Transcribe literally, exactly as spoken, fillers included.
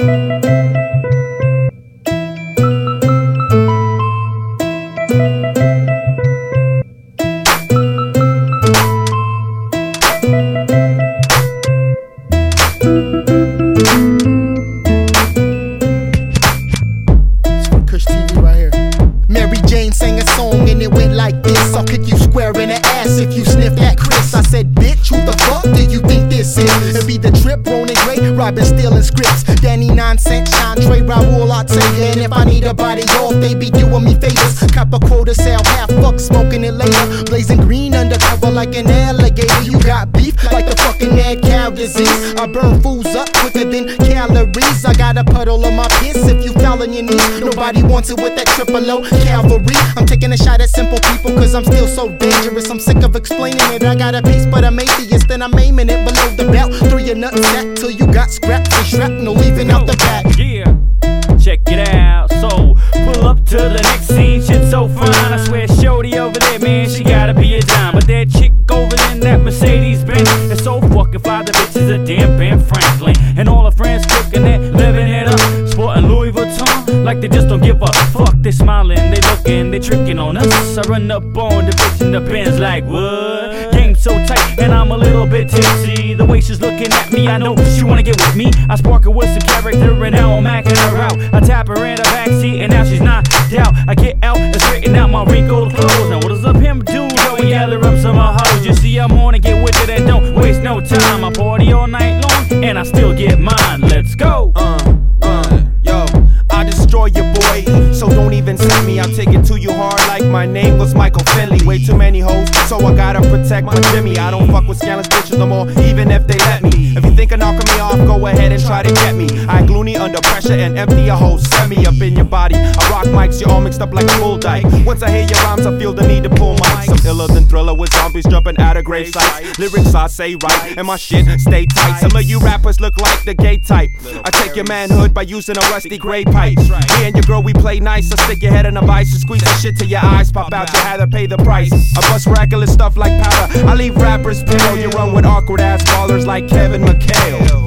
Sang a song and it went like this: I'll kick you square in the ass if you sniff that Chris. I said, bitch, who the fuck do you think this is? It be the Trip, Ronan Gray, Robin stealing scripts, Danny Nonsense, Sean Trey, Raul Ortega. And if I need a body off, they be doing me favors. Cop a quota, sell half, fuck, smoking it later. Blazing green undercover like an alligator. You got beef like the fucking mad cow disease. I burn fools up quicker than calories. I got a puddle of my piss if you fell on your knees. Nobody wants it with that triple O cavalry. I'm taking a shot at simple people cause I'm still so dangerous. I'm sick of explaining it. I got a piece but I'm atheist and I'm aiming it below the belt. Throw your nutsack till you got scrapped and shrapnel leaving out the back. Yeah, check it out. So pull up to the next scene. Shit's so fine. I swear shorty over there, man, she gotta be a dime. But that chick over there in that Mercedes Benz is so fucking fly. The bitch is a damn Ben Franklin. And all her friends cooking it, living it up, sporting Louis Vuitton like they just don't give a fuck. They smiling, they looking, they tricking on us. I run up on the bitch in the Benz like what? Game so tight and I'm a little bit tipsy. The way she's looking at me, I know she wanna get with me. I spark her with some character and now I'm macking her out. I tap her in the backseat and now she's knocked out. I get out and straighten out my wrinkled clothes. Now what does a pimp do? Go and gather up some of her hoes. You see I'm on and get with it and don't waste no time. I party all night long and I still get mine. Let's go. Uh, uh, yo, I destroy your boy, so don't even send me. I'll take it to you hard like my name was Michael Finley. Way too many hoes, so I gotta protect my Jimmy. I don't fuck with scandalous bitches no more, even if they let me. If you think of knocking me off, go ahead and try to get me. I gloomy under pressure and empty a whole semi up in your body. I rock mics, you're all mixed up like a bull dyke. Once I hear your rhymes, I feel the need to pull mics. I'm iller than Thriller with zombies jumping out of grave sites. Lyrics I say right, and my shit stay tight. Some of you rappers look like the gay type. I take your manhood by using a rusty gray pipe. Me and your girl, we play nice. I stick your head in a vice and squeeze the shit till your eyes pop out. You had to pay the price. I bust reckless stuff like powder. I leave rappers pale. You run with awkward ass ballers like Kevin McHale.